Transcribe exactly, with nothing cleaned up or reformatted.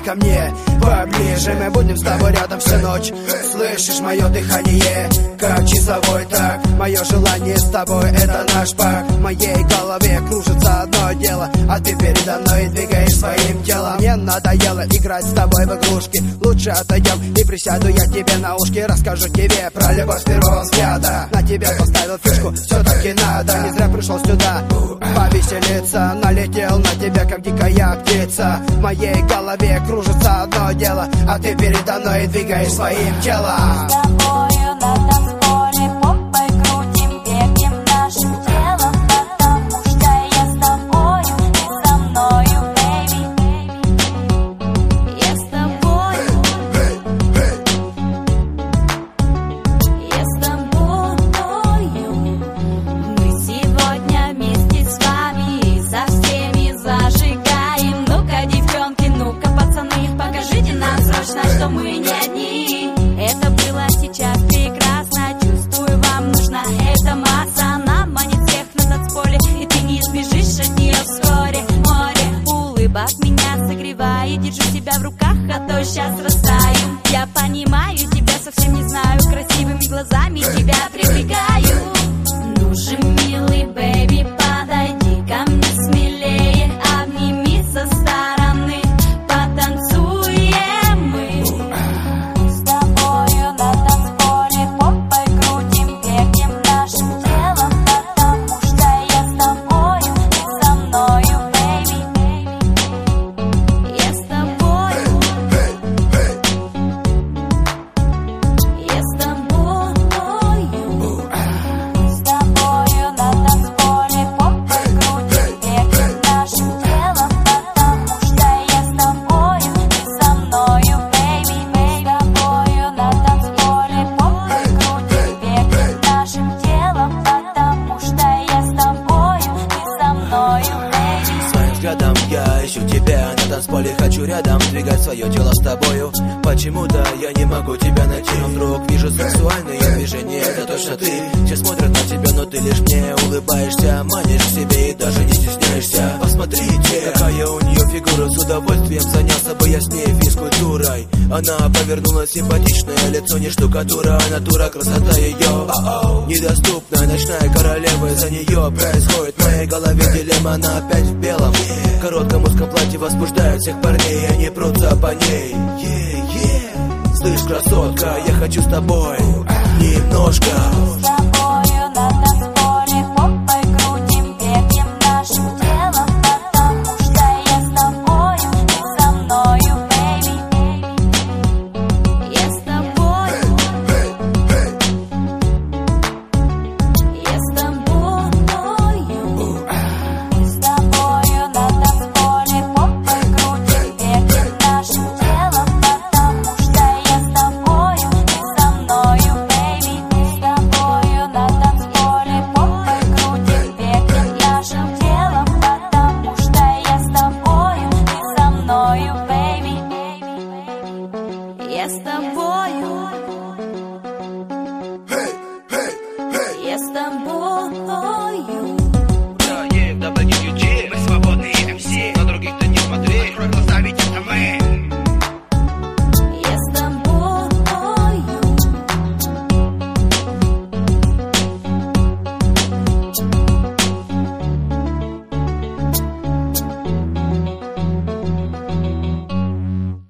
ко мне поближе. Мы будем с тобой рядом всю ночь. Слышишь мое дыхание, как часовой так. Мое желание с тобой — это наш пак. В моей голове кружится одно дело, а ты передо мной двигаешь своим телом. Мне надоело играть с тобой в игрушки. Лучше отойдем и присяду я тебе на ушки. Расскажу тебе про любовь с первого взгляда. На тебя поставил фишку, все-таки надо. Не зря пришел сюда повеселиться. Налетел на тебя, как дикая птица. В моей голове кружится одно дело, а ты передо мной двигаешь своим телом. С тобою на танцполе попой крутим, бегаем нашим телом, потому что я с тобою, ты со мною, бэйби. Я с тобою, я с тобою. Мы сегодня вместе с вами и со всеми зажигаем. Ну-ка, девчонки, ну-ка, пацаны, покажите нам срочно, что мы не одни. Это было сейчас прекрасно, чувствую, вам нужна эта масса. Она манит всех на танцполе, и ты не сбежишь от нее вскоре. Море улыбок меня согревает, держу себя в руках, а то сейчас растаю. Я понимаю тебя, совсем не знаю, красивыми глазами тебя привлекаю. Ну же, милый бэйби, подойди ко мне смелее, обними со стороны, потанцуем мы. С тобою на танцполе попой крутим, бегаем нашим телом, потому что я с тобою, ты со мною, бэйби. Я с тобою, я с тобою. С тобою на танцполе попой крутим, бегаем нашим телом, потому что я с тобою, ты со мною, бэйби. С тобою на танцполе попой крутим, бегаем нашим телом, потому что я с тобою, ты со мною, бэйби. Своим взглядом я ищу тебя на танцполе, хочу рядом двигать свое тело с тобою. Почему-то я не могу тебя найти, но вдруг вижу сексуальные движения. Это точно ты, все смотрят на тебя, но ты лишь мне улыбаешься, манишь к себе и даже не стесняешься. Посмотрите, какая у нее фигура, с удовольствием занялся бы я с ней физкультурой. Она повернулась, симпатичное лицо, не штукатура, а натура, красота ее недоступная, ночная королева, из-за нее происходит в моей голове дилемма. Она опять в белом, в коротком узком платье возбуждает всех парней, они прутся по ней. Yeah, yeah. Слышь, красотка, я хочу с тобой немножко. С тобою на танцполе попой крутим, бегаем нашим телом, потому что я с тобою, ты со мною, бэйби. Я с тобою, я с тобою. С тобою на танцполе попой крутим, бегаем нашим телом, потому что я с тобою, ты со мною, бэйби. С тобою на танцполе попой крутим, бегаем нашим телом, потому что я с тобою, ты со мною, бэйби. Я с тобою.